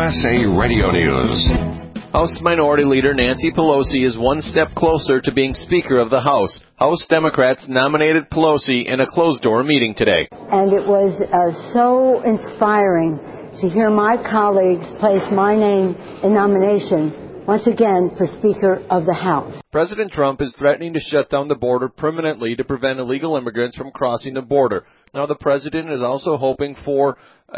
USA Radio News. House Minority Leader Nancy Pelosi is one step closer to being Speaker of the House. House Democrats nominated Pelosi in a closed-door meeting today. And it was so inspiring to hear my colleagues place my name in nomination once again for Speaker of the House. President Trump is threatening to shut down the border permanently to prevent illegal immigrants from crossing the border. Now, the president is also hoping for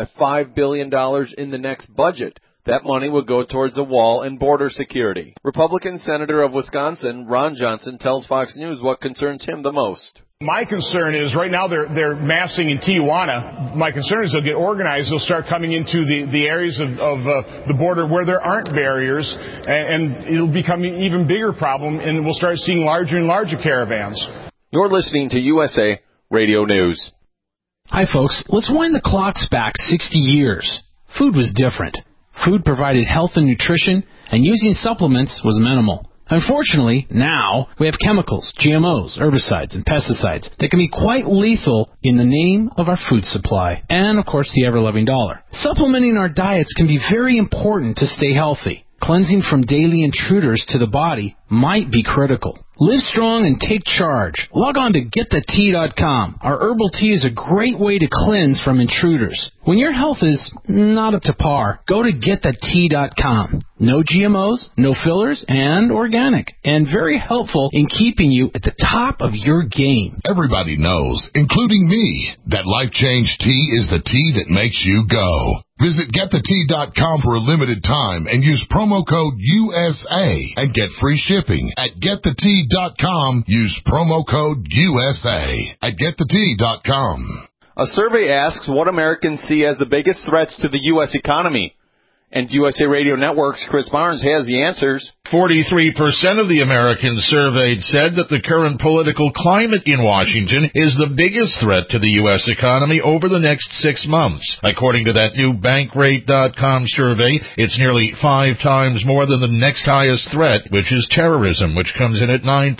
$5 billion in the next budget. That money will go towards a wall and border security. Republican Senator of Wisconsin, Ron Johnson, tells Fox News what concerns him the most. My concern is right now they're massing in Tijuana. My concern is they'll get organized. They'll start coming into the areas of the border where there aren't barriers, and it'll become an even bigger problem, and we'll start seeing larger and larger caravans. You're listening to USA Radio News. Hi, folks. Let's wind the clocks back 60 years. Food was different. Food provided health and nutrition, and using supplements was minimal. Unfortunately, now we have chemicals, GMOs, herbicides, and pesticides that can be quite lethal in the name of our food supply and, of course, the ever-loving dollar. Supplementing our diets can be very important to stay healthy. Cleansing from daily intruders to the body might be critical. Live strong and take charge. Log on to GetTheT.com. Our herbal tea is a great way to cleanse from intruders. When your health is not up to par, go to GetTheT.com. No GMOs, no fillers, and organic. And very helpful in keeping you at the top of your game. Everybody knows, including me, that Life Change Tea is the tea that makes you go. Visit GetTheT.com for a limited time and use promo code USA and get free shipping. At GetTheT.com, use promo code USA at GetTheT.com. A survey asks what Americans see as the biggest threats to the U.S. economy. And USA Radio Network's Chris Barnes has the answers. 43% of the Americans surveyed said that the current political climate in Washington is the biggest threat to the U.S. economy over the next 6 months. According to that new Bankrate.com survey, it's nearly 5 times more than the next highest threat, which is terrorism, which comes in at 9%. 8%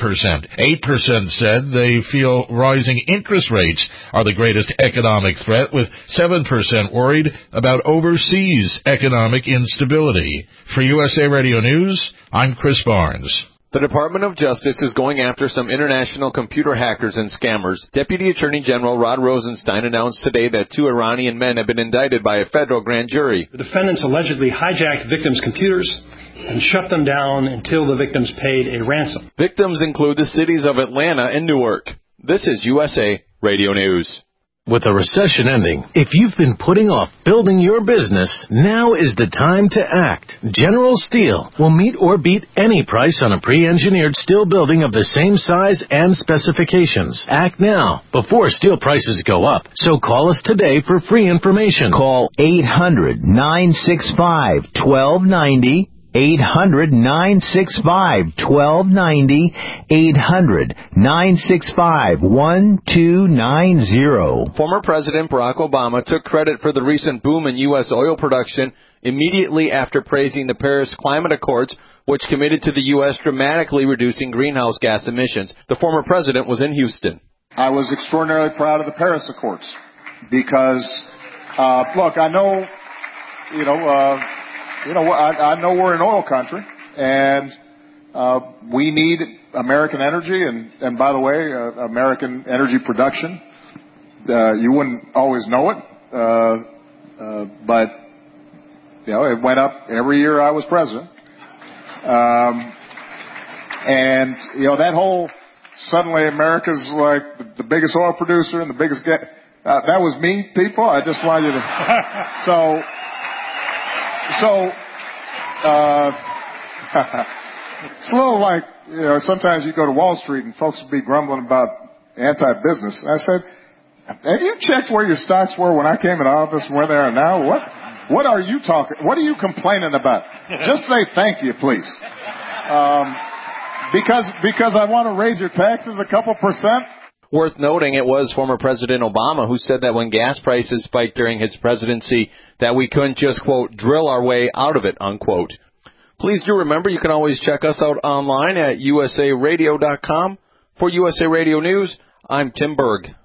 said they feel rising interest rates are the greatest economic threat, with 7% worried about overseas economic instability. For USA Radio News, I'm Chris Barnes. The Department of Justice is going after some international computer hackers and scammers. Deputy Attorney General Rod Rosenstein announced today that 2 Iranian men have been indicted by a federal grand jury. The defendants allegedly hijacked victims' computers and shut them down until the victims paid a ransom. Victims include the cities of Atlanta and Newark. This is USA Radio News. With the recession ending, if you've been putting off building your business, now is the time to act. General Steel will meet or beat any price on a pre-engineered steel building of the same size and specifications. Act now, before steel prices go up. So call us today for free information. Call 800-965-1290. 800-965-1290, 800-965-1290. Former President Barack Obama took credit for the recent boom in U.S. oil production immediately after praising the Paris Climate Accords, which committed to the U.S. dramatically reducing greenhouse gas emissions. The former president was in Houston. I was extraordinarily proud of the Paris Accords because, look, I know, I know we're an oil country, and we need American energy, and by the way, American energy production. You wouldn't always know it, but it went up every year I was president. And that whole suddenly America's like the biggest oil producer and the biggest that was me, people. I just want you to it's a little like, sometimes you go to Wall Street and folks will be grumbling about anti-business. And I said, have you checked where your stocks were when I came into office and where they are now? What are you complaining about? Just say thank you, please. Because I want to raise your taxes a couple percent. Worth noting, it was former President Obama who said that when gas prices spiked during his presidency, that we couldn't just, quote, drill our way out of it, unquote. Please do remember you can always check us out online at usaradio.com. For USA Radio News, I'm Tim Berg.